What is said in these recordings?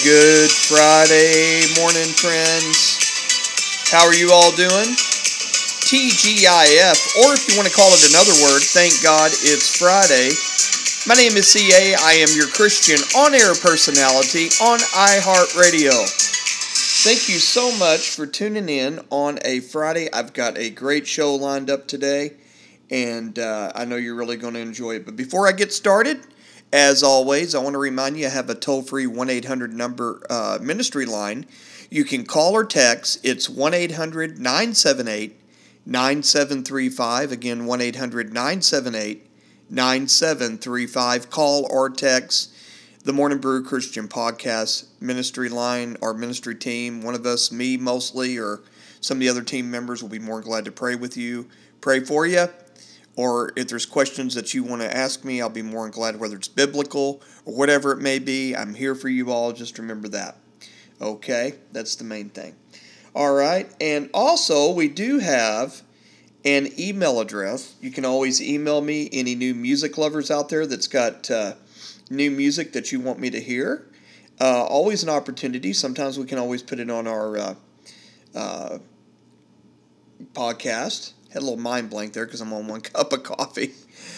Good Friday morning, friends. How are you all doing? TGIF, or if you want to call it another word, thank God it's Friday. My name is CA. I am your Christian on-air personality on iHeartRadio. Thank you so much for tuning in on a Friday. I've got a great show lined up today, and I know you're really going to enjoy it. But before I get started, as always, I want to remind you I have a toll-free 1-800 number ministry line. You can call or text. It's 1-800-978-9735. Again, 1-800-978-9735. Call or text the Morning Brew Christian Podcast ministry line, our ministry team. One of us, me mostly, or some of the other team members will be more glad to pray with you, pray for you. Or if there's questions that you want to ask me, I'll be more than glad, whether it's biblical or whatever it may be. I'm here for you all. Just remember that. Okay? That's the main thing. All right. And also, we do have an email address. You can always email me, any new music lovers out there that's got new music that you want me to hear. Always an opportunity. Sometimes we can always put it on our podcast. Had a little mind blank there because I'm on one cup of coffee.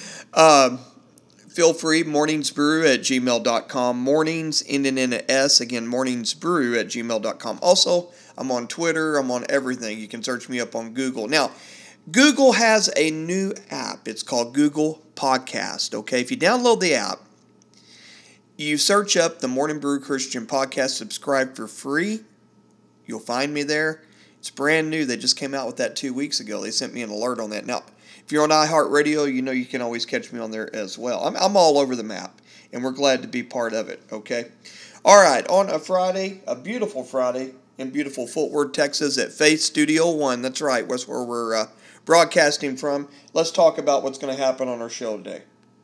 Feel free, morningsbrew@gmail.com. Mornings ending in an S. Again, morningsbrew@gmail.com. Also, I'm on Twitter. I'm on everything. You can search me up on Google. Now, Google has a new app. It's called Google Podcast. Okay, if you download the app, you search up the Morning Brew Christian Podcast, subscribe for free. You'll find me there. It's brand new. They just came out with that 2 weeks ago. They sent me an alert on that. Now, if you're on iHeartRadio, you know you can always catch me on there as well. I'm all over the map, and we're glad to be part of it, okay? All right, on a Friday, a beautiful Friday in beautiful Fort Worth, Texas at Faith Studio One. That's right, that's where we're broadcasting from. Let's talk about what's going to happen on our show today.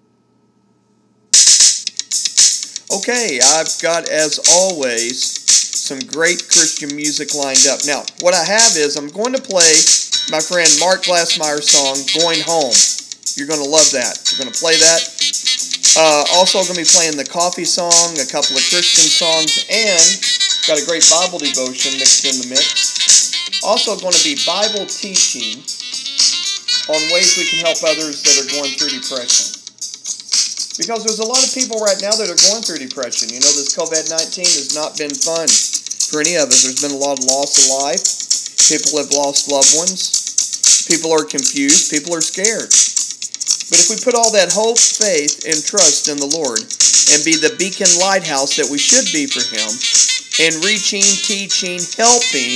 Okay, I've got, as always, some great Christian music lined up. Now, what I have is I'm going to play my friend Mark Glassmeyer's song, Going Home. You're going to love that. We're going to play that. Also going to be playing the coffee song, a couple of Christian songs, and got a great Bible devotion mixed in the mix. Also going to be Bible teaching on ways we can help others that are going through depression. Because there's a lot of people right now that are going through depression. You know, this COVID-19 has not been fun for any of us. There's been a lot of loss of life. People have lost loved ones. People are confused. People are scared. But if we put all that hope, faith, and trust in the Lord and be the beacon lighthouse that we should be for Him, and reaching, teaching, helping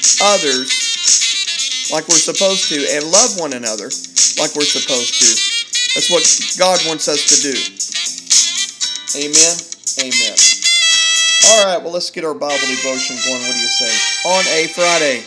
others like we're supposed to, and love one another like we're supposed to, that's what God wants us to do. Amen? Amen. All right, well, let's get our Bible devotion going. What do you say? On a Friday.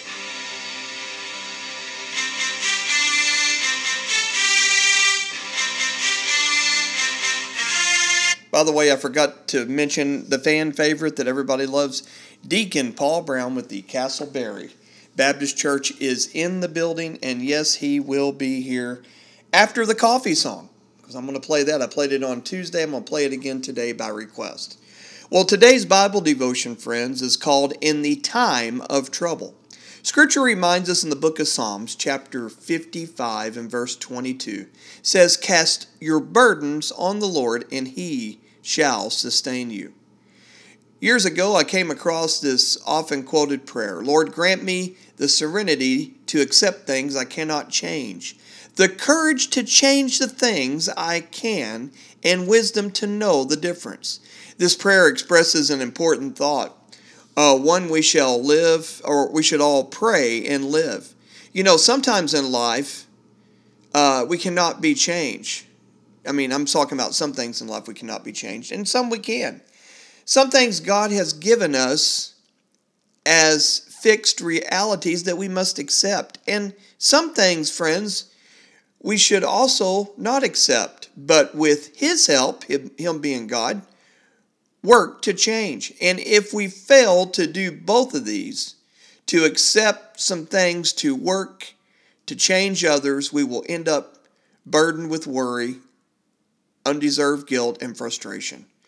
By the way, I forgot to mention the fan favorite that everybody loves, Deacon Paul Brown with the Castleberry Baptist Church is in the building, and yes, he will be here after the coffee song, because I'm going to play that. I played it on Tuesday. I'm going to play it again today by request. Well, today's Bible devotion, friends, is called In the Time of Trouble. Scripture reminds us in the book of Psalms, chapter 55 and verse 22, says, "Cast your burdens on the Lord, and He shall sustain you." Years ago, I came across this often quoted prayer, "Lord, grant me the serenity to accept things I cannot change, the courage to change the things I can, and wisdom to know the difference." This prayer expresses an important thought, one we shall live, or we should all pray and live. You know, sometimes in life, we cannot be changed. I mean, I'm talking about some things in life we cannot be changed, and some we can. Some things God has given us as fixed realities that we must accept. And some things, friends, we should also not accept, but with His help, Him being God, work to change. And if we fail to do both of these, to accept some things, to work to change others, we will end up burdened with worry, undeserved guilt, and frustration.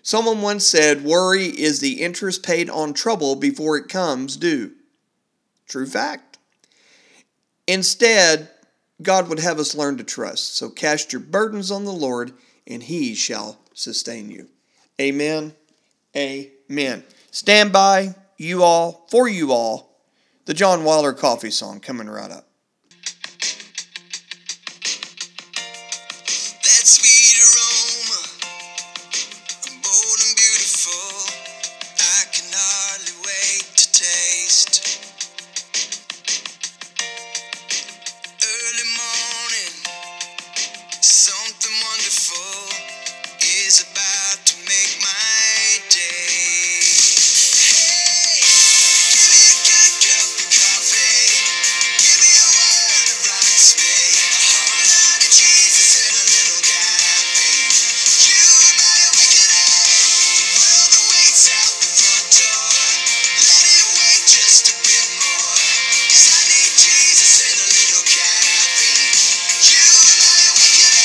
Someone once said, worry is the interest paid on trouble before it comes due. True fact. Instead, God would have us learn to trust. So cast your burdens on the Lord, and He shall sustain you. Amen. Amen. Stand by, you all, for you all. The John Wilder Coffee song coming right up. That sweet aroma, bold and beautiful, I can hardly wait to taste. Early morning, something wonderful is about to make my day. Hey, give me a good cup of coffee, give me a word that rocks me, a whole lot of Jesus and a little caffeine. You and my awakening, the world awaits out the front door. Let it wait just a bit more, 'cause I need Jesus and a little caffeine. You and my awakening.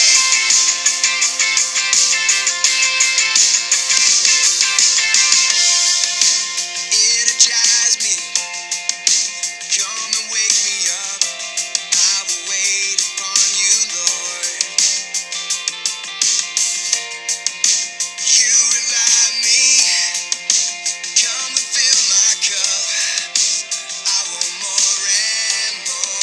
Energize me, come and wake me up. I will wait upon you, Lord. You revive me, come and fill my cup. I want more and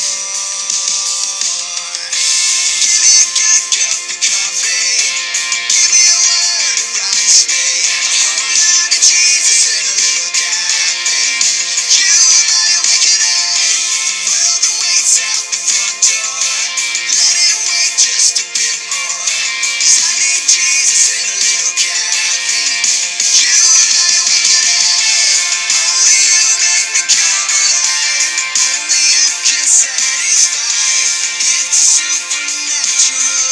more. Give me a good cup of coffee, give me a word that rocks me, a whole lot of Jesus and a little caffeine. You are my awakening, the world awaits out the front door. Let it wait just a bit more, 'cause I need Jesus and a little caffeine. You are my awakening, only you make me come alive, only you can satisfy. It's a supernatural.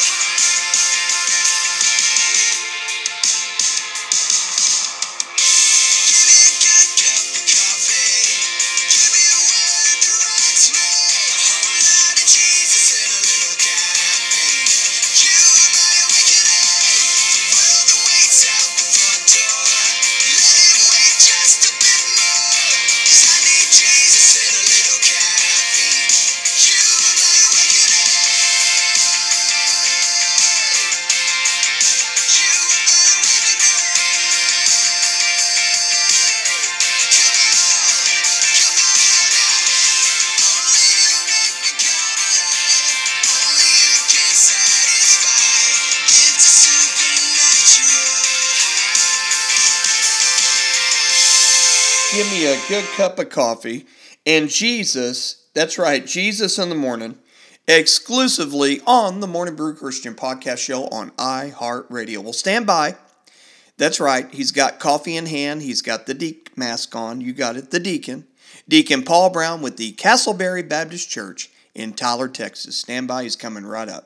Give me a good cup of coffee, give me a word that rocks me, a whole lot of Jesus and a little caffeine. You are my awakening, the world awaits out the front door. Let it wait just a bit more, 'cause I need Jesus and a little caffeine. You are my awakening. You are my awakening. Come on, come on now. Only you make me come alive, only you can satisfy. It's a supernatural. Give me a good cup of coffee. And Jesus, that's right, Jesus in the morning, exclusively on the Morning Brew Christian podcast show on iHeartRadio. Well, stand by. That's right, he's got coffee in hand. He's got the deacon mask on. You got it, the deacon. Deacon Paul Brown with the Castleberry Baptist Church in Tyler, Texas. Stand by, he's coming right up.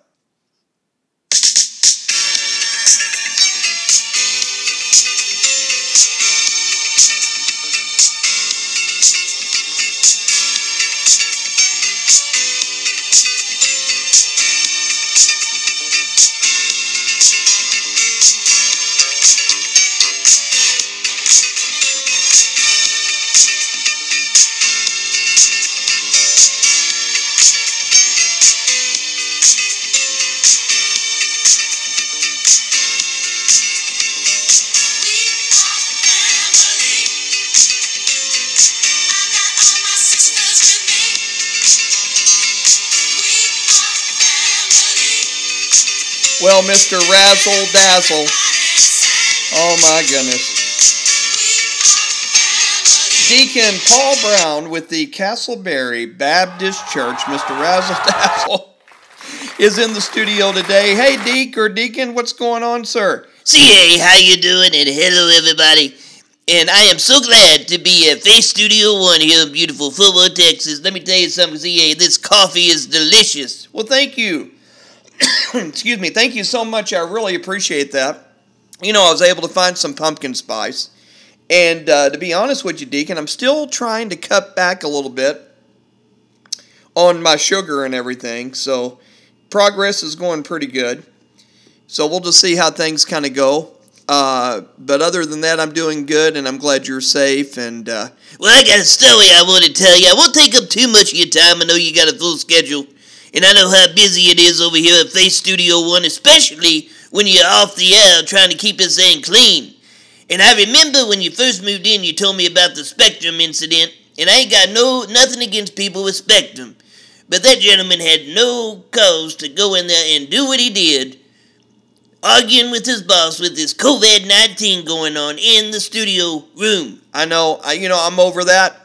Well, Mr. Razzle Dazzle. Oh my goodness. Deacon Paul Brown with the Castleberry Baptist Church, Mr. Razzle Dazzle, is in the studio today. Hey, Deke or Deacon, what's going on, sir? CA, how you doing? And hello, everybody. And I am so glad to be at Face Studio One here in beautiful Fort Worth, Texas. Let me tell you something, CA. This coffee is delicious. Well, thank you. Excuse me. Thank you so much. I really appreciate that. You know, I was able to find some pumpkin spice. And to be honest with you, Deacon, I'm still trying to cut back a little bit on my sugar and everything. So progress is going pretty good. So we'll just see how things kind of go. But other than that, I'm doing good, and I'm glad you're safe. And Well, I got a story I want to tell you. I won't take up too much of your time. I know you got a full schedule, and I know how busy it is over here at Face Studio One, especially when you're off the air trying to keep this thing clean. And I remember when you first moved in, you told me about the Spectrum incident, and I ain't got nothing against people with Spectrum, but that gentleman had no cause to go in there and do what he did, arguing with his boss with this COVID-19 going on in the studio room. I know, I'm over that.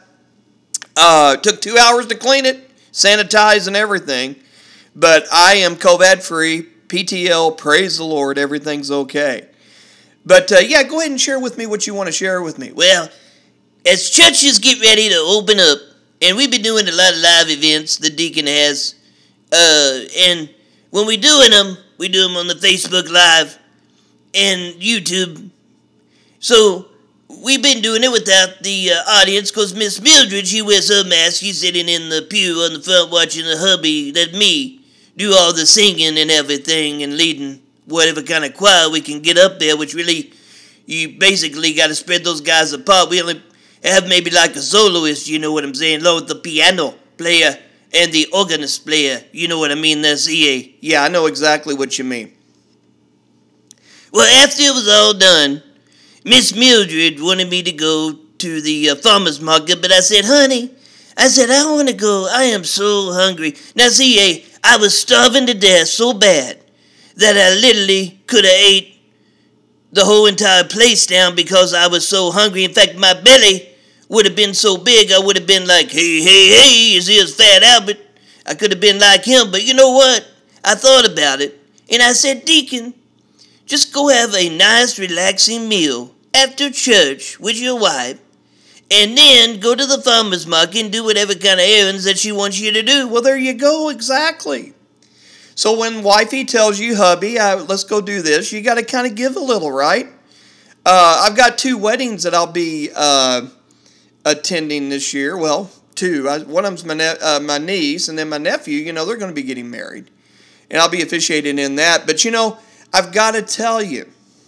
Took 2 hours to clean it, sanitize and everything, but I am COVID-free, PTL, praise the Lord, everything's okay. But, yeah, go ahead and share with me what you want to share with me. Well, as churches get ready to open up, and we've been doing a lot of live events, the deacon has, and when we're doing them, we do them on the Facebook Live and YouTube. So we've been doing it without the audience because Miss Mildred, she wears her mask. She's sitting in the pew on the front watching the hubby, let me do all the singing and everything and leading whatever kind of choir we can get up there, which really, you basically got to spread those guys apart. We only have maybe like a soloist, you know what I'm saying, along with the piano player and the organist player, you know what I mean, that's EA. Yeah, I know exactly what you mean. Well, after it was all done, Miss Mildred wanted me to go to the farmer's market, but I said, honey, I don't want to go. I am so hungry. Now, see, I was starving to death so bad that I literally could have ate the whole entire place down because I was so hungry. In fact, my belly would have been so big, I would have been like, hey, is this Fat Albert? I could have been like him, but you know what? I thought about it, and I said, Deacon, just go have a nice, relaxing meal after church with your wife, and then go to the farmer's market and do whatever kind of errands that she wants you to do. Well, there you go, exactly. So when wifey tells you, hubby, let's go do this, you got to kind of give a little, right? I've got 2 weddings that I'll be attending this year. Well, 2. One of them's my niece, and then my nephew, they're going to be getting married. And I'll be officiating in that. But, I've got to tell you,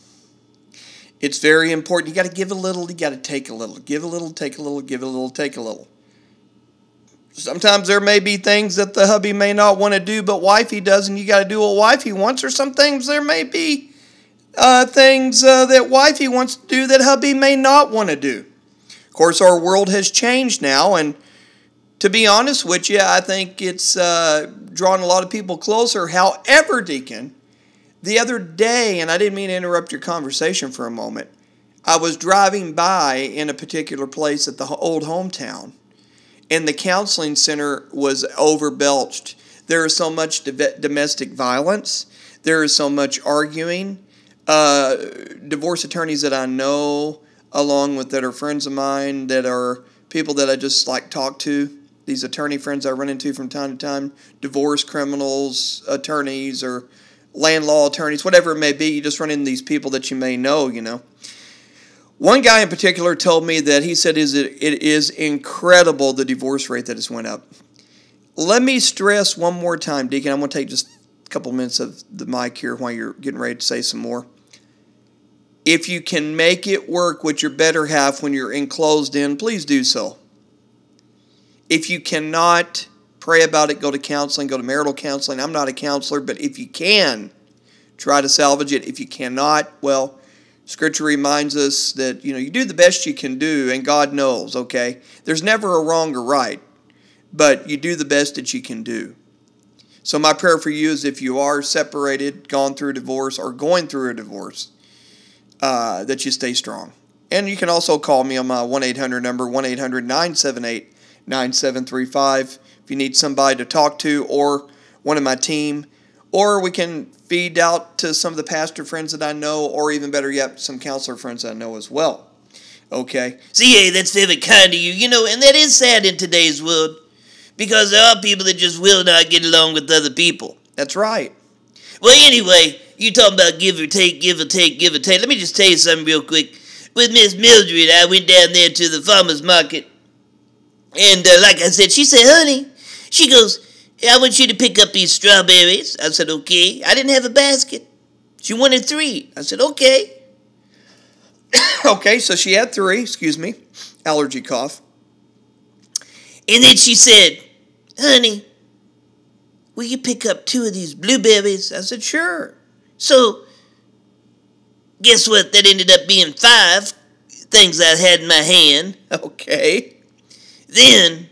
it's very important. You got to give a little, you got to take a little. Give a little, take a little, give a little, take a little. Sometimes there may be things that the hubby may not want to do, but wifey does, and you got to do what wifey wants. Or some things there may be things that wifey wants to do that hubby may not want to do. Of course, our world has changed now, and to be honest with you, I think it's drawn a lot of people closer. However, Deacon, the other day, and I didn't mean to interrupt your conversation for a moment, I was driving by in a particular place at the old hometown, and the counseling center was overbelched. There is so much domestic violence. There is so much arguing. Divorce attorneys that I know, along with that are friends of mine, that are people that I just like talk to, these attorney friends I run into from time to time, divorce criminals, attorneys, or land law attorneys, whatever it may be, you just run into these people that you may know, One guy in particular told me that he said it is incredible the divorce rate that has went up. Let me stress one more time, Deacon. I'm going to take just a couple minutes of the mic here while you're getting ready to say some more. If you can make it work with your better half when you're enclosed in, please do so. If you cannot, pray about it, go to counseling, go to marital counseling. I'm not a counselor, but if you can, try to salvage it. If you cannot, well, Scripture reminds us that, you do the best you can do, and God knows, okay? There's never a wrong or right, but you do the best that you can do. So my prayer for you is if you are separated, gone through a divorce, or going through a divorce, that you stay strong. And you can also call me on my 1-800 number, 1-800-978-9735, if you need somebody to talk to, or one of my team. Or we can feed out to some of the pastor friends that I know, or even better yet, some counselor friends that I know as well. Okay? See, that's very kind of you, and that is sad in today's world, because there are people that just will not get along with other people. That's right. Well, anyway, you talking about give or take, give or take, give or take. Let me just tell you something real quick. With Miss Mildred, I went down there to the farmer's market, and like I said, she said, honey, she goes, I want you to pick up these strawberries. I said, okay. I didn't have a basket. She wanted 3. I said, okay. Okay, so she had 3, allergy cough. And then she said, honey, will you pick up 2 of these blueberries? I said, sure. So, guess what? That ended up being 5 things I had in my hand. Okay. Then,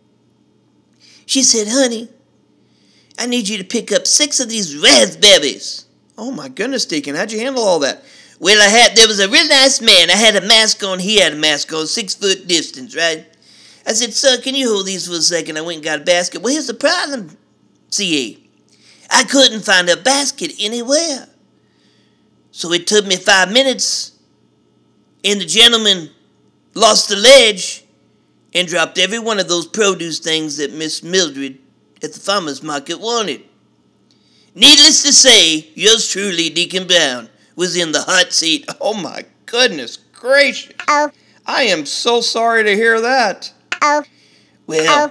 she said, honey, I need you to pick up 6 of these raspberries. Oh my goodness, Deacon, how'd you handle all that? Well, there was a real nice man. I had a mask on. He had a mask on, 6 foot distance, right? I said, sir, can you hold these for a second? I went and got a basket. Well, here's the problem, CA. I couldn't find a basket anywhere. So it took me 5 minutes, and the gentleman lost the ledge and dropped every one of those produce things that Miss Mildred at the farmer's market wanted. Needless to say, yours truly, Deacon Brown, was in the hot seat. Oh my goodness gracious. Oh. I am so sorry to hear that. Oh. Well,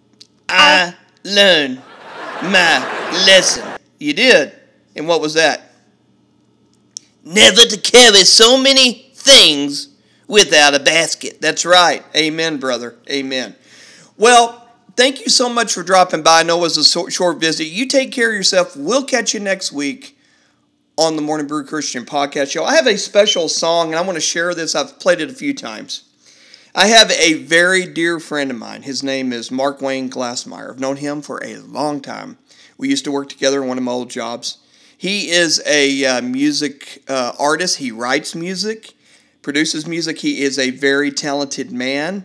I learned my lesson. You did? And what was that? Never to carry so many things without a basket. That's right. Amen, brother. Amen. Well, thank you so much for dropping by. I know it was a short visit. You take care of yourself. We'll catch you next week on the Morning Brew Christian Podcast Show. I have a special song, and I want to share this. I've played it a few times. I have a very dear friend of mine. His name is Mark Wayne Glassmeyer. I've known him for a long time. We used to work together in one of my old jobs. He is a music artist. He writes music, produces music. He is a very talented man,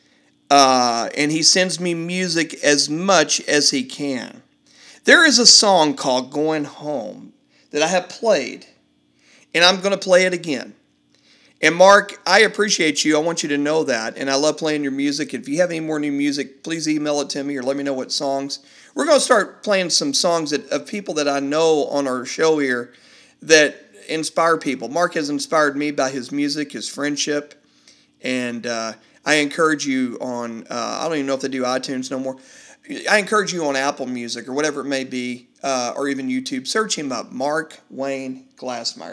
and he sends me music as much as he can. There is a song called Going Home that I have played, and I'm going to play it again. And Mark, I appreciate you. I want you to know that, and I love playing your music. If you have any more new music, please email it to me or let me know what songs. We're going to start playing some songs of people that I know on our show here that inspire people. Mark has inspired me by his music, his friendship, and I encourage you on, I don't even know if they do iTunes no more. I encourage you on Apple Music or whatever it may be, or even YouTube. Search him up, Mark Wayne Glassmeyer,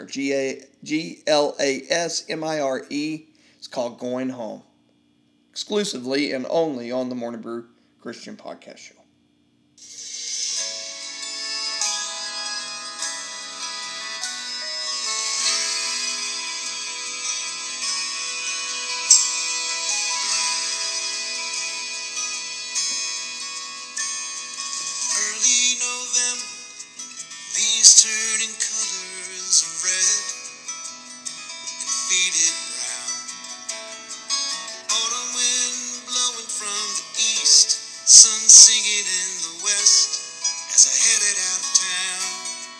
Glasmire. It's called Going Home, exclusively and only on the Morning Brew Christian Podcast Show. Early November, leaves turning colors of red and faded brown. Autumn wind blowing from the east, sun sinking in the west as I headed out of town.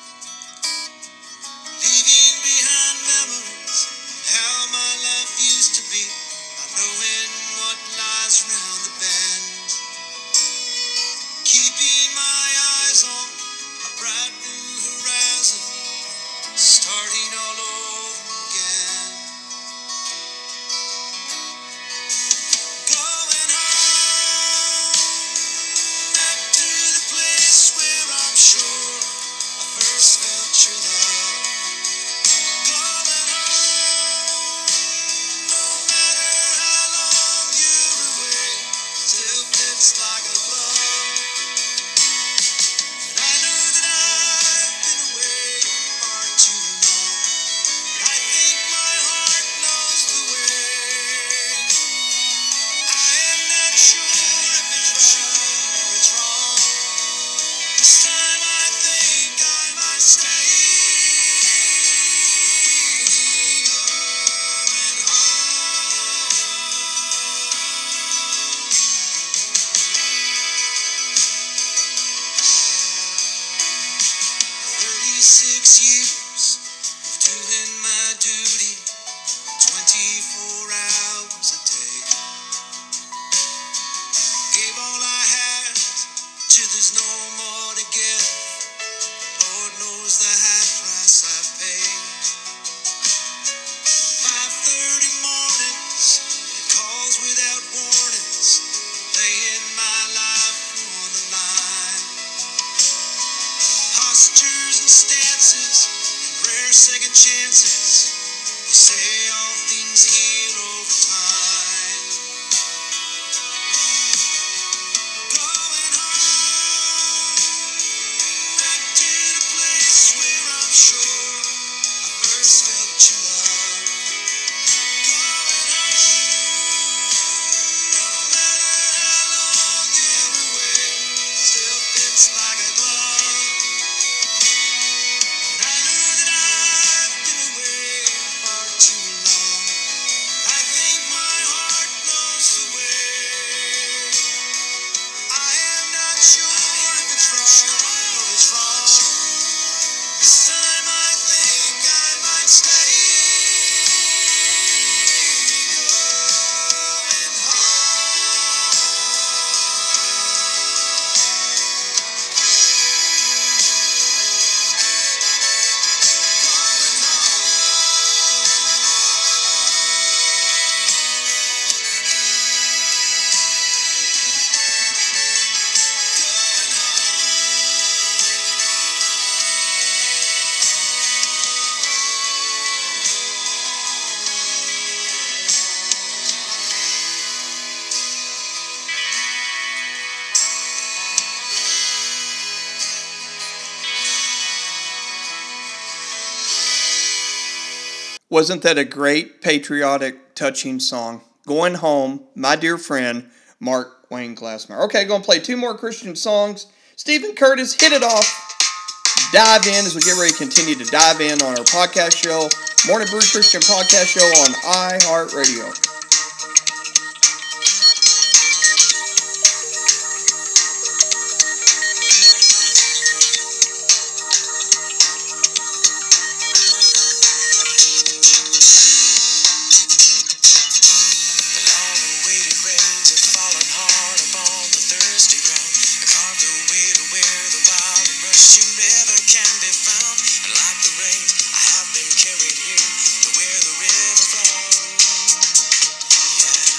Leaving behind memories of how my life used to be, not knowing what lies round the bend. Keeping my eyes on a bright new horizon, starting all over again. Going home, back to the place where I'm sure I first felt your love. Going home, no matter how long you're away, still fits like a glove. I know that I've been away far too long, but I think my heart knows the way. I am not sure if it's wrong. This time I think I might stay. Going home. 36 years of doing my duty, 24 hours a day. Gave all I had till there's no more to give. Lord knows the high price I've paid. 5:30 mornings and calls without warnings, laying my life on the line. Postures and stances and rare second chances, They say all things heal over time. Going home, back to the place where I'm sure I first felt your love. Going home, no matter how long you're away, still fits like a glove. And I know that I've been away far too long. I think my heart knows the way. I am not sure if it's wrong or it's wrong. This time I think I might stay. Going Wasn't that a great, patriotic, touching song? Going Home, my dear friend, Mark Wayne Glassmeyer. Okay, going to play two more Christian songs. Stephen Curtis, hit it off. Dive in as we get ready to continue to dive in on our podcast show, Morning Brew Christian Podcast Show on iHeartRadio. The long-awaited rains have fallen hard upon the thirsty ground, carved a way to where the wild and rushing river can be found. And like the rain, I have been carried here to where the river flows. Yeah.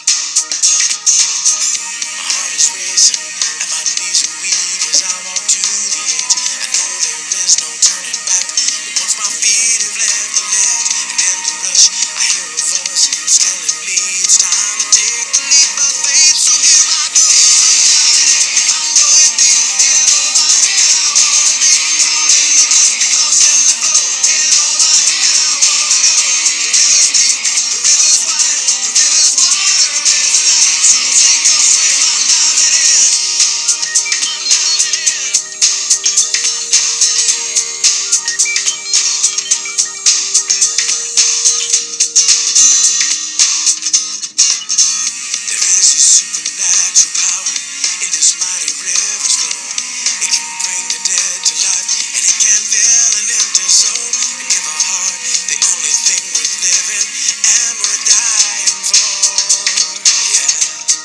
My heart is racing and my knees are weak as I walk to the edge. I know there is no turning back once my feet have left the ledge. And in the rush, I hear a voice that's telling me it's time to take the leap of faith. So here I go. I'm going deep in all my head. I wanna be caught in the rush, lost in the flow. In all my head, I wanna go. The river's deep, the river's wide, the river's water is life. So take a swim, I'm diving in. I'm diving in. There is a supernatural power in this mighty river's flow. It can bring the dead to life, and it can fill an empty soul, and give a heart the only thing worth living and worth dying for. Yeah.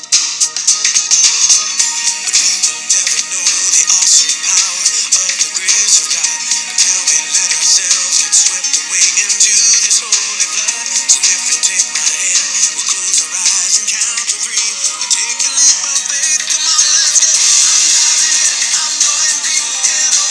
But we will never know the awesome power of the grace of God until we let ourselves get swept away into this holy flood. So if you take my hand, we'll close our eyes and count to three. Take the leap of faith, come on, let's go. I'm diving in, I'm going deep in all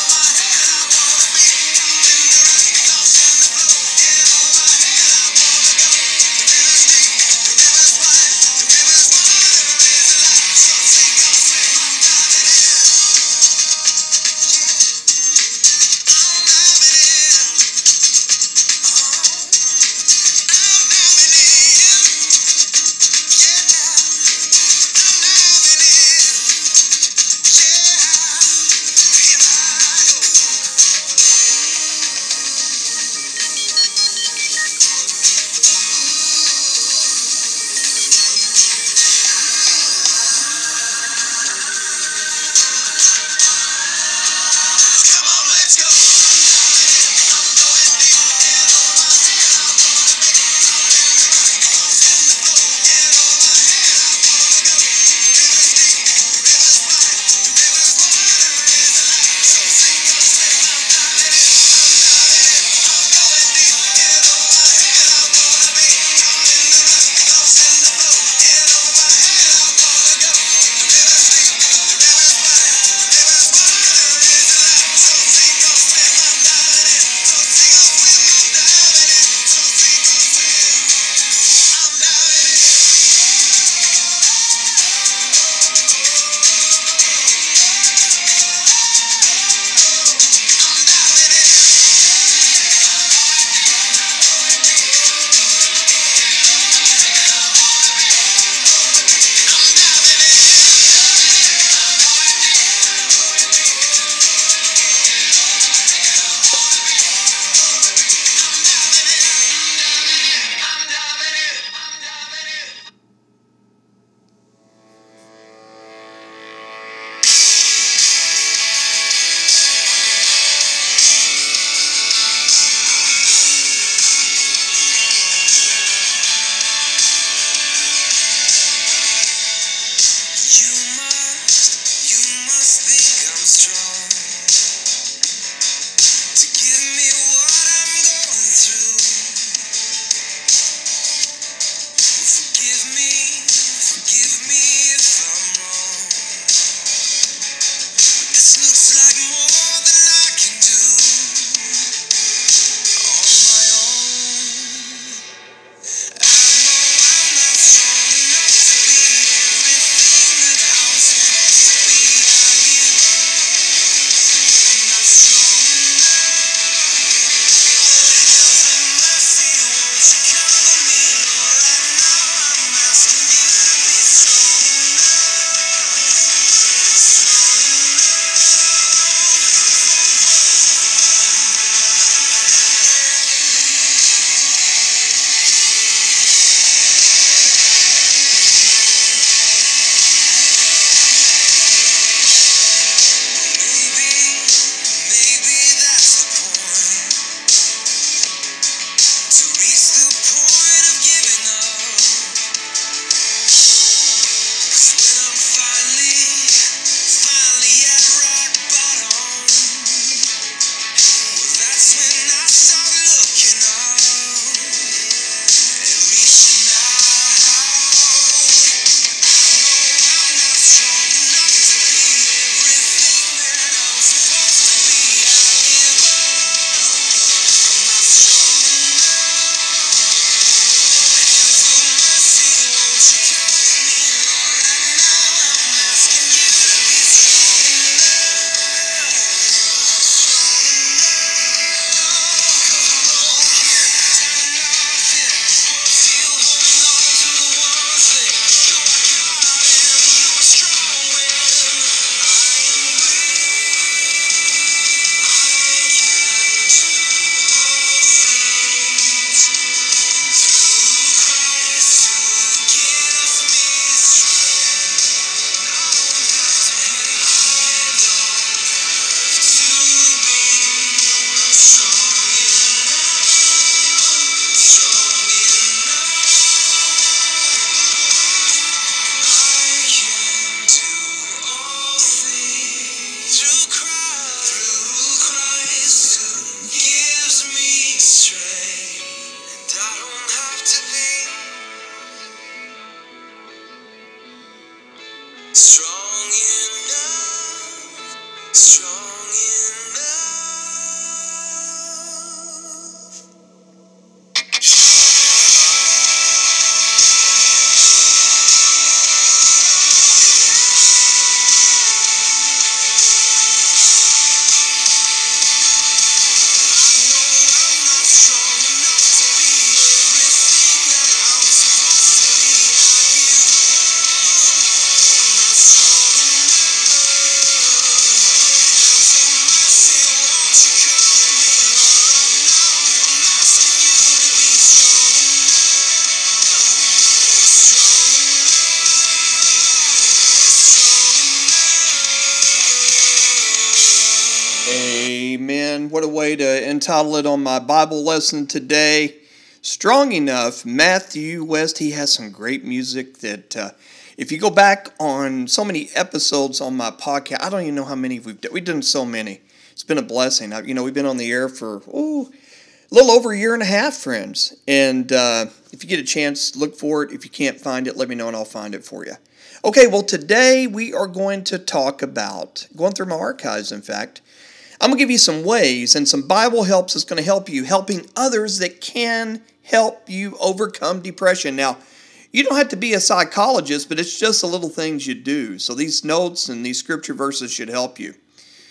Amen. What a way to entitle it on my Bible lesson today. Strong Enough. Matthew West, he has some great music that if you go back on so many episodes on my podcast, I don't even know how many we've done. We've done so many. It's been a blessing. We've been on the air for a little over a year and a half, friends. And if you get a chance, look for it. If you can't find it, let me know and I'll find it for you. Okay, well, today we are going to talk about, going through my archives, in fact, I'm going to give you some ways and some Bible helps that's going to help you, helping others that can help you overcome depression. Now, you don't have to be a psychologist, but it's just the little things you do. So these notes and these scripture verses should help you.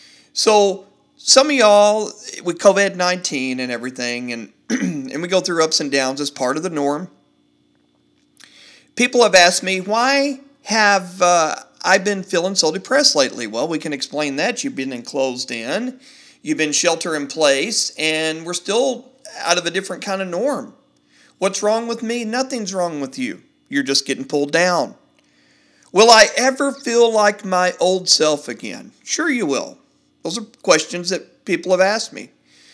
So some of y'all, with COVID-19 and everything, and and we go through ups and downs as part of the norm, people have asked me, why have I've been feeling so depressed lately? Well, we can explain that. You've been enclosed in, you've been shelter in place, and we're still out of a different kind of norm. What's wrong with me? Nothing's wrong with you. You're just getting pulled down. Will I ever feel like my old self again? Sure you will. Those are questions that people have asked me.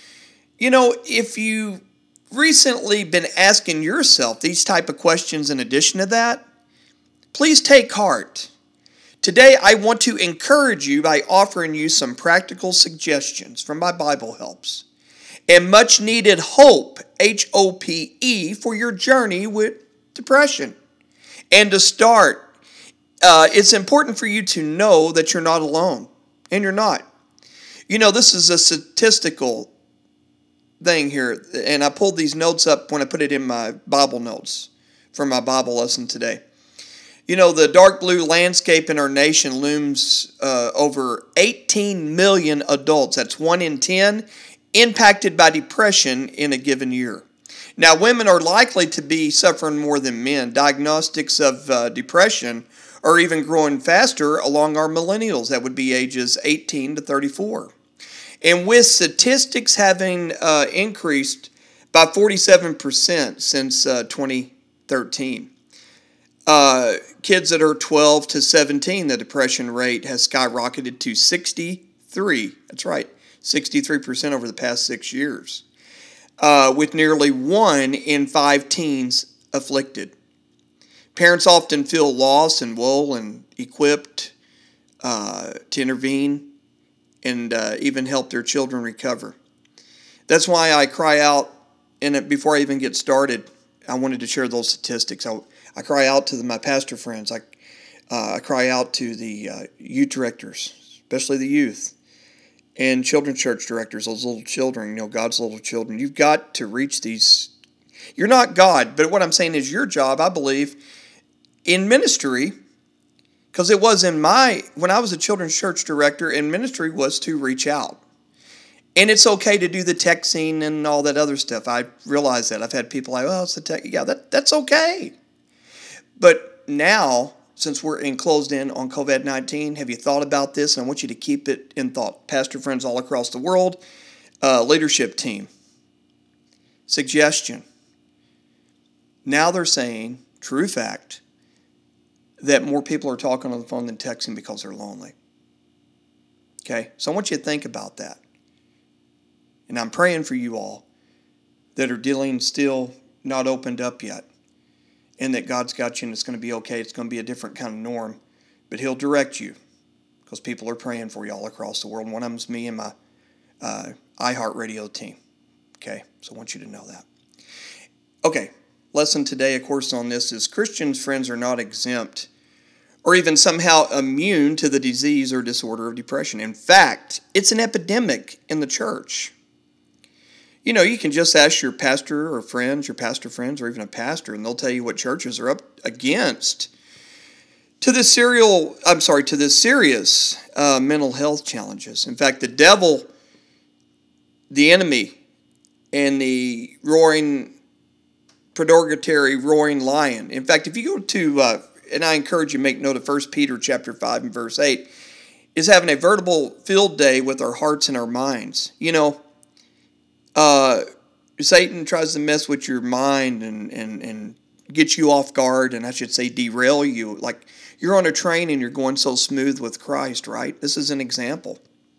If you recently been asking yourself these type of questions in addition to that, please take heart. Today, I want to encourage you by offering you some practical suggestions from my Bible helps and much needed hope, HOPE, for your journey with depression. And to start, it's important for you to know that you're not alone, and you're not. This is a statistical thing here, and I pulled these notes up when I put it in my Bible notes for my Bible lesson today. The dark blue landscape in our nation looms over 18 million adults, that's 1 in 10, impacted by depression in a given year. Now, women are likely to be suffering more than men. Diagnostics of depression are even growing faster along our millennials. That would be ages 18 to 34. And with statistics having increased by 47% since 2013. Kids that are 12 to 17, the depression rate has skyrocketed to 63. That's right, 63% over the past 6 years, with nearly 1 in 5 teens afflicted. Parents often feel lost and woe and equipped to intervene and even help their children recover. That's why I cry out, and before I even get started, I wanted to share those statistics. I cry out to my pastor friends. I cry out to the youth directors, especially the youth, and children's church directors, those little children, God's little children. You've got to reach these. You're not God, but what I'm saying is your job, I believe, in ministry, because it was when I was a children's church director, in ministry was to reach out. And it's okay to do the texting and all that other stuff. I realize that. I've had people like, it's the tech. Yeah, that's okay. But now, since we're closed in on COVID-19, have you thought about this? And I want you to keep it in thought. Pastor friends all across the world, leadership team, suggestion. Now they're saying, true fact, that more people are talking on the phone than texting because they're lonely. Okay? So I want you to think about that. And I'm praying for you all that are dealing still not opened up yet. And that God's got you and it's going to be okay. It's going to be a different kind of norm. But He'll direct you because people are praying for you all across the world. One of them is me and my iHeartRadio team. Okay? So I want you to know that. Okay. Lesson today, of course, on this is Christians, friends, are not exempt or even somehow immune to the disease or disorder of depression. In fact, it's an epidemic in the church. You can just ask your pastor or friends, your pastor friends, or even a pastor, and they'll tell you what churches are up against to the serious mental health challenges. In fact, the devil, the enemy, and the purgatory roaring lion. In fact, if you go to, and I encourage you to make note of 1 Peter chapter 5 and verse 8, is having a veritable field day with our hearts and our minds. Satan tries to mess with your mind and get you off guard, and I should say derail you. Like you're on a train and you're going so smooth with Christ, right? This is an example.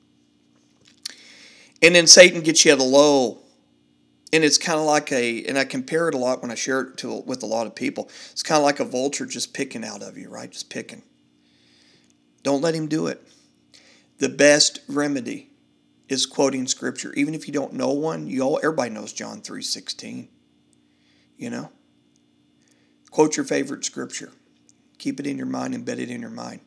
And then Satan gets you at a low. And it's kind of like and I compare it a lot when I share it with a lot of people. It's kind of like a vulture just picking out of you, right? Just picking. Don't let him do it. The best remedy is quoting Scripture. Even if you don't know one, everybody knows John 3:16. Quote your favorite Scripture. Keep it in your mind, embed it in your mind.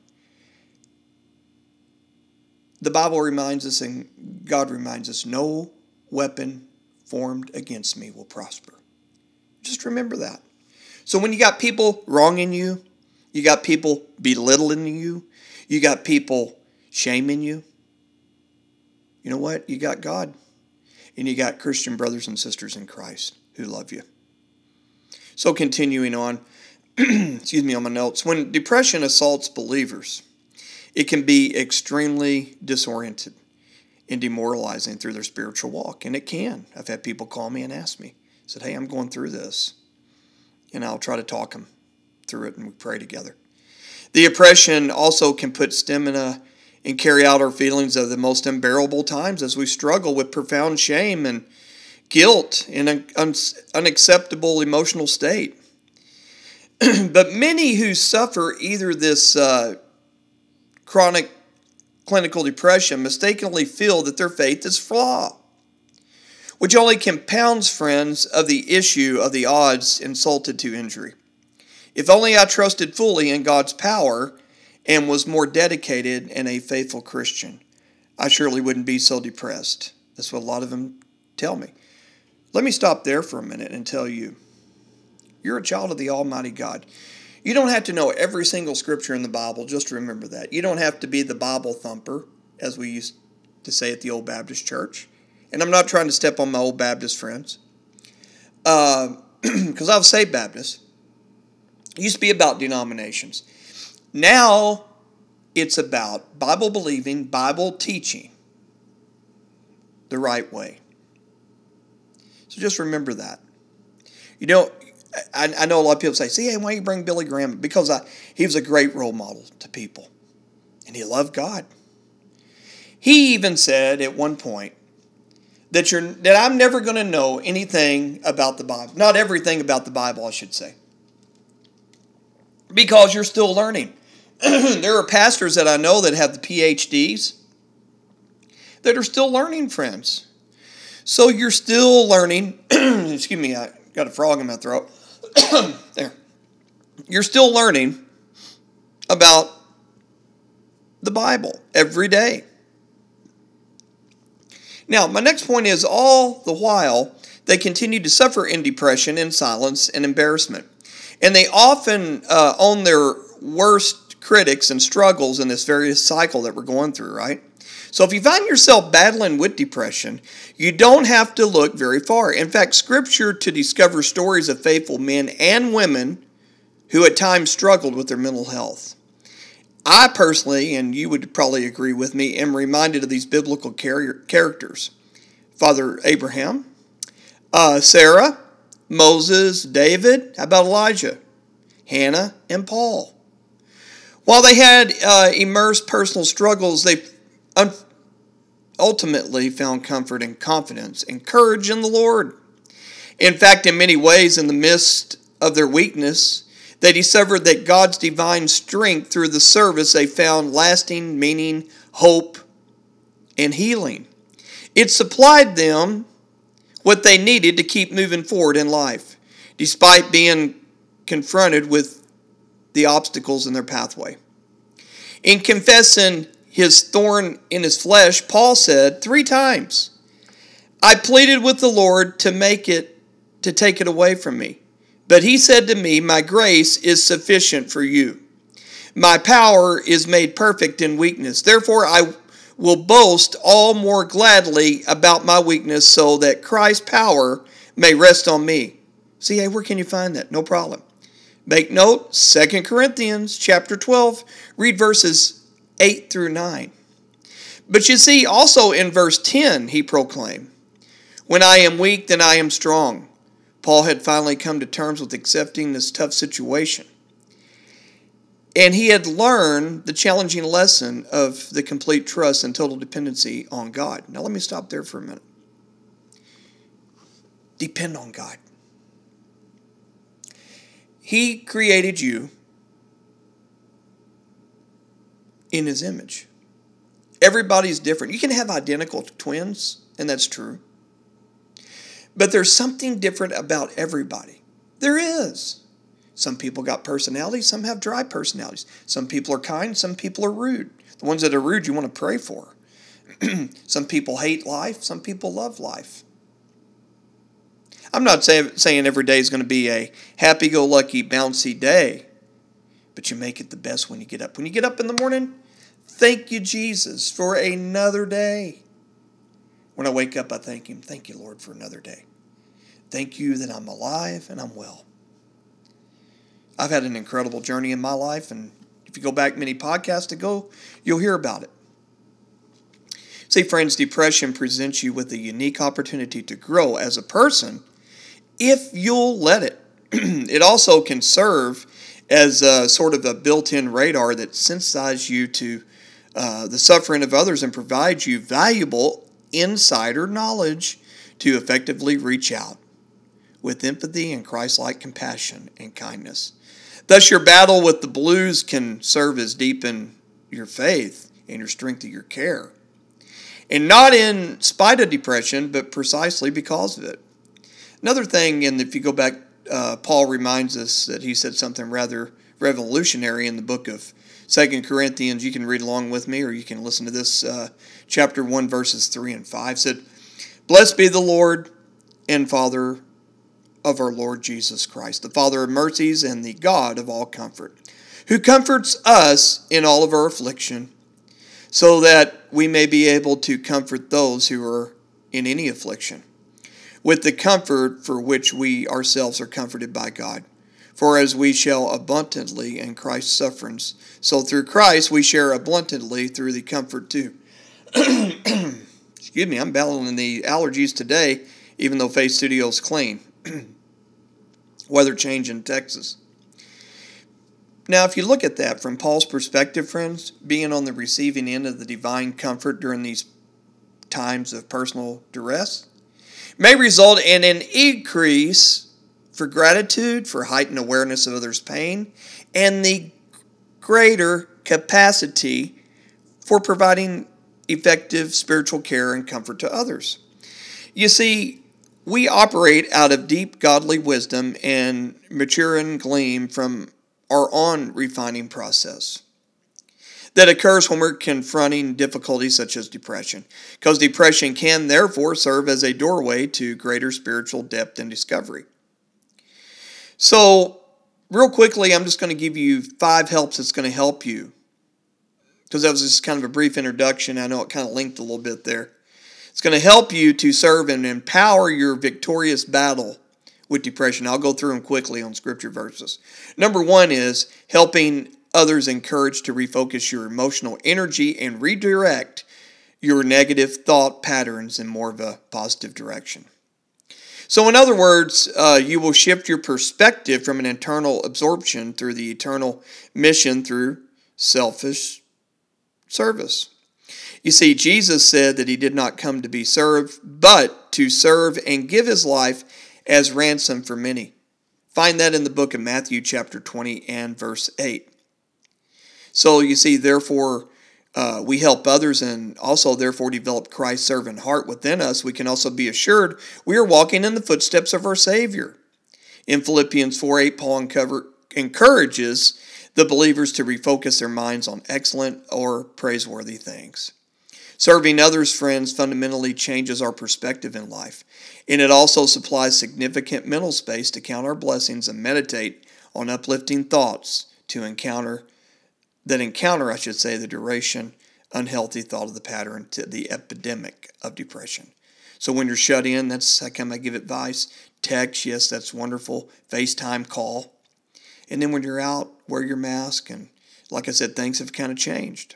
The Bible reminds us and God reminds us, no weapon formed against me will prosper. Just remember that. So when you got people wronging you, you got people belittling you, you got people shaming you, you know what? You got God. And you got Christian brothers and sisters in Christ who love you. So continuing on, on my notes. When depression assaults believers, it can be extremely disoriented and demoralizing through their spiritual walk. And it can. I've had people call me and ask me, said, hey, I'm going through this. And I'll try to talk them through it and we pray together. The oppression also can put stamina and carry out our feelings of the most unbearable times as we struggle with profound shame and guilt in an unacceptable emotional state. But many who suffer either this chronic clinical depression mistakenly feel that their faith is flawed, which only compounds, friends, of the issue of the odds insulted to injury. If only I trusted fully in God's power and was more dedicated and a faithful Christian, I surely wouldn't be so depressed. That's what a lot of them tell me. Let me stop there for a minute and tell you, you're a child of the Almighty God. You don't have to know every single scripture in the Bible. Just remember that. You don't have to be the Bible thumper, as we used to say at the Old Baptist Church. And I'm not trying to step on my Old Baptist friends. Because I was saved Baptist. It used to be about denominations. Now it's about Bible believing, Bible teaching the right way. So just remember that. I know a lot of people say, hey, why do you bring Billy Graham? Because he was a great role model to people. And he loved God. He even said at one point that I'm never going to know anything about the Bible. Not everything about the Bible, I should say. because you're still learning. There are pastors that I know that have the PhDs that are still learning, friends. So you're still learning. Excuse me, I got a frog in my throat. There. You're still learning about the Bible every day. Now, my next point is, all the while, they continue to suffer in depression, in silence, and embarrassment. And they often own their worst critics and struggles in this various cycle that we're going through, right? So if you find yourself battling with depression, you don't have to look very far. In fact, Scripture to discover stories of faithful men and women who at times struggled with their mental health. I personally, and you would probably agree with me, am reminded of these biblical characters. Father Abraham, Sarah, Moses, David, how about Elijah, Hannah, and Paul? While they had immersed personal struggles, they ultimately found comfort and confidence and courage in the Lord. In fact, in many ways, in the midst of their weakness, they discovered that God's divine strength through the service, they found lasting meaning, hope, and healing. It supplied them what they needed to keep moving forward in life, despite being confronted with the obstacles in their pathway. In confessing his thorn in his flesh, Paul said 3 times, I pleaded with the Lord to take it away from me. But he said to me, my grace is sufficient for you. My power is made perfect in weakness. Therefore, I will boast all more gladly about my weakness, so that Christ's power may rest on me. See, hey, where can you find that? No problem. Make note, 2 Corinthians chapter 12, read verses 8 through 9. But you see, also in verse 10, he proclaimed, when I am weak, then I am strong. Paul had finally come to terms with accepting this tough situation. And he had learned the challenging lesson of the complete trust and total dependency on God. Now let me stop there for a minute. Depend on God. He created you in his image. Everybody's different. You can have identical twins, and that's true. But there's something different about everybody. There is. Some people got personalities, some have dry personalities. Some people are kind, some people are rude. The ones that are rude you want to pray for. Some people hate life, some people love life. I'm not saying every day is going to be a happy-go-lucky, bouncy day, but you make it the best when you get up. When you get up in the morning, thank you, Jesus, for another day. When I wake up, I thank him. Thank you, Lord, for another day. Thank you that I'm alive and I'm well. I've had an incredible journey in my life, and if you go back many podcasts ago, you'll hear about it. See, friends, depression presents you with a unique opportunity to grow as a person if you'll let it. It also can serve as a sort of a built-in radar that sensitizes you to the suffering of others and provides you valuable insider knowledge to effectively reach out with empathy and Christ-like compassion and kindness. Thus, your battle with the blues can serve as deepen your faith and your strength of your care. And not in spite of depression, but precisely because of it. Another thing, and if you go back, Paul reminds us that he said something rather revolutionary in the book of 2 Corinthians. You can read along with me, or you can listen to this chapter 1, verses 3 and 5. Said, blessed be the Lord and Father of our Lord Jesus Christ, the Father of mercies and the God of all comfort, who comforts us in all of our affliction, so that we may be able to comfort those who are in any affliction, with the comfort for which we ourselves are comforted by God. For as we shall abundantly in Christ's sufferings, so through Christ we share abundantly through the comfort too. Excuse me, I'm battling the allergies today, even though Faith Studio's clean. Weather change in Texas. Now, if you look at that from Paul's perspective, friends, being on the receiving end of the divine comfort during these times of personal duress may result in an increase for gratitude, for heightened awareness of others' pain, and the greater capacity for providing effective spiritual care and comfort to others. You see, we operate out of deep godly wisdom and mature and glean from our own refining process that occurs when we're confronting difficulties such as depression, because depression can therefore serve as a doorway to greater spiritual depth and discovery. So, real quickly, I'm just going to give you 5 helps that's going to help you, because that was just kind of a brief introduction. I know it kind of linked a little bit there. It's going to help you to serve and empower your victorious battle with depression. I'll go through them quickly on scripture verses. Number 1 is helping others encouraged to refocus your emotional energy and redirect your negative thought patterns in more of a positive direction. So in other words, you will shift your perspective from an internal absorption through the eternal mission through selfish service. You see, Jesus said that he did not come to be served, but to serve and give his life as ransom for many. Find that in the book of Matthew chapter 20 and verse 8. So you see, therefore, we help others and also therefore develop Christ's servant heart within us. We can also be assured we are walking in the footsteps of our Savior. In Philippians 4:8, Paul encourages the believers to refocus their minds on excellent or praiseworthy things. Serving others, friends, fundamentally changes our perspective in life, and it also supplies significant mental space to count our blessings and meditate on uplifting thoughts to encounter the duration, unhealthy thought of the pattern to the epidemic of depression. So when you're shut in, that's how come I give advice. Text, yes, that's wonderful. FaceTime, call. And then when you're out, wear your mask. And like I said, things have kind of changed.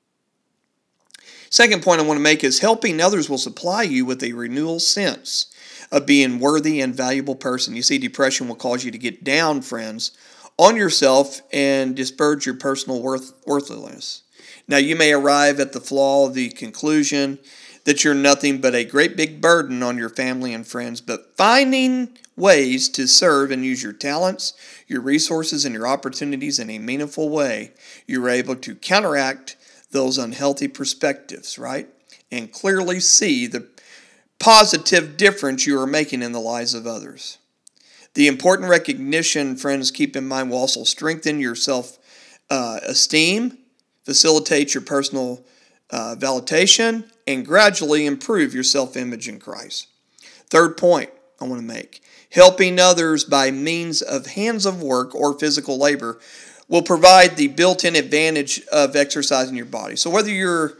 Second point I want to make is helping others will supply you with a renewal sense of being worthy and valuable person. You see, depression will cause you to get down, friends, on yourself and disparage your personal worthlessness. Now, you may arrive at the flaw of the conclusion that you're nothing but a great big burden on your family and friends, but finding ways to serve and use your talents, your resources, and your opportunities in a meaningful way, you're able to counteract those unhealthy perspectives, right? And clearly see the positive difference you are making in the lives of others. The important recognition, friends, keep in mind, will also strengthen your self-esteem, facilitate your personal validation, and gradually improve your self-image in Christ. Third point I want to make, helping others by means of hands of work or physical labor will provide the built-in advantage of exercising your body. So whether you're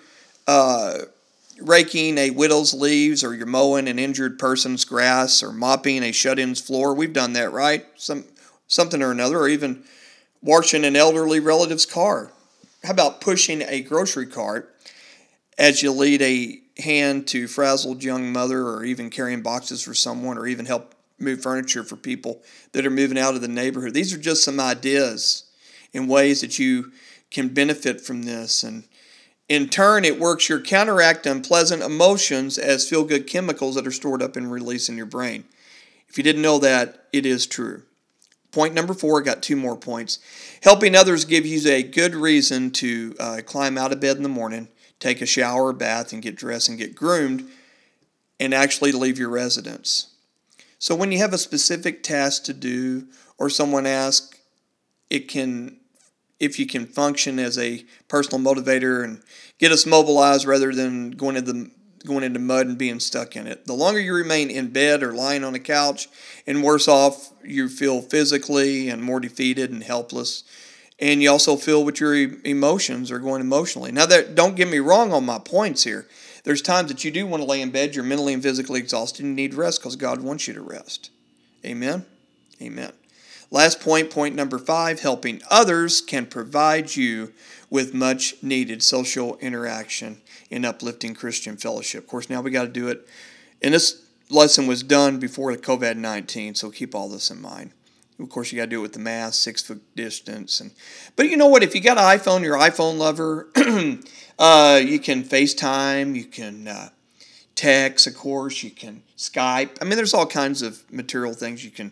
raking a widow's leaves, or you're mowing an injured person's grass, or mopping a shut-in's floor. We've done that, right? Something or another, or even washing an elderly relative's car. How about pushing a grocery cart as you lead a hand to frazzled young mother, or even carrying boxes for someone, or even help move furniture for people that are moving out of the neighborhood. These are just some ideas and ways that you can benefit from this. And in turn, it works your counteract unpleasant emotions as feel-good chemicals that are stored up and released in your brain. If you didn't know that, it is true. Point number 4, I got 2 more points. Helping others gives you a good reason to climb out of bed in the morning, take a shower or bath, and get dressed and get groomed, and actually leave your residence. So when you have a specific task to do, or someone asks, if you can function as a personal motivator and get us mobilized rather than going into mud and being stuck in it. The longer you remain in bed or lying on a couch, and worse off you feel physically and more defeated and helpless. And you also feel what your emotions are going emotionally. Now, don't get me wrong on my points here. There's times that you do want to lay in bed, you're mentally and physically exhausted, and you need rest because God wants you to rest. Amen? Amen. Last point, point number 5, helping others can provide you with much needed social interaction in uplifting Christian fellowship. Of course, now we got to do it. And this lesson was done before the COVID-19, so keep all this in mind. Of course, you got to do it with the mask, 6-foot distance. But you know what? If you got an iPhone, you're an iPhone lover, you can FaceTime, you can text, of course, you can Skype. I mean, there's all kinds of material things you can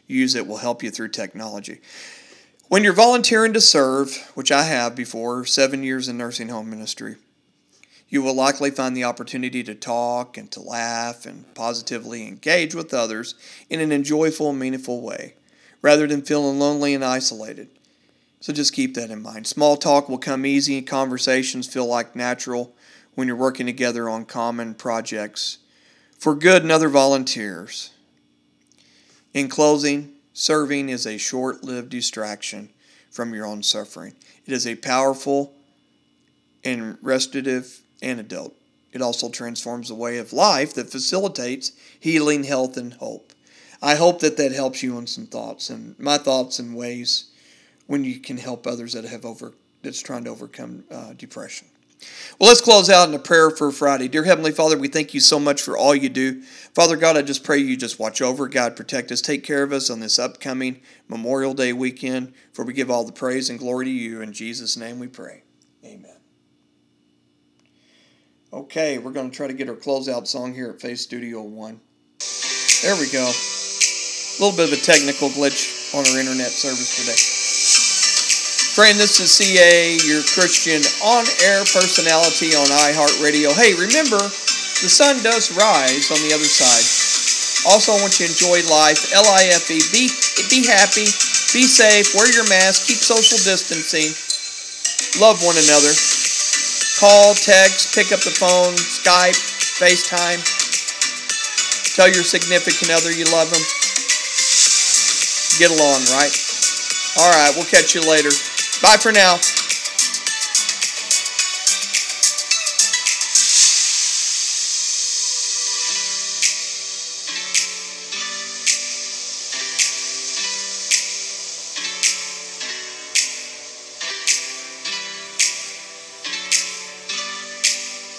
use it will help you through technology. When you're volunteering to serve, which I have before, 7 years in nursing home ministry, you will likely find the opportunity to talk and to laugh and positively engage with others in an enjoyable and meaningful way, rather than feeling lonely and isolated. So just keep that in mind. Small talk will come easy, and conversations feel like natural when you're working together on common projects for good and other volunteers. In closing, serving is a short-lived distraction from your own suffering. It is a powerful and restorative antidote. It also transforms a way of life that facilitates healing, health, and hope. I hope that helps you on some thoughts, and my thoughts and ways when you can help others that's trying to overcome depression. Well, let's close out in a prayer for Friday. Dear Heavenly Father, we thank you so much for all you do. Father God, I just pray you just watch over, God, protect us, take care of us on this upcoming Memorial Day weekend, for we give all the praise and glory to you. In Jesus' name we pray. Amen. Okay, we're going to try to get our closeout song here at Faith Studio One. There we go. A little bit of a technical glitch on our internet service today. Friend, this is CA, your Christian on-air personality on iHeartRadio. Hey, remember, the sun does rise on the other side. Also, I want you to enjoy life. LIFE. Be happy. Be safe. Wear your mask. Keep social distancing. Love one another. Call, text, pick up the phone, Skype, FaceTime. Tell your significant other you love them. Get along, right? All right, we'll catch you later. Bye for now.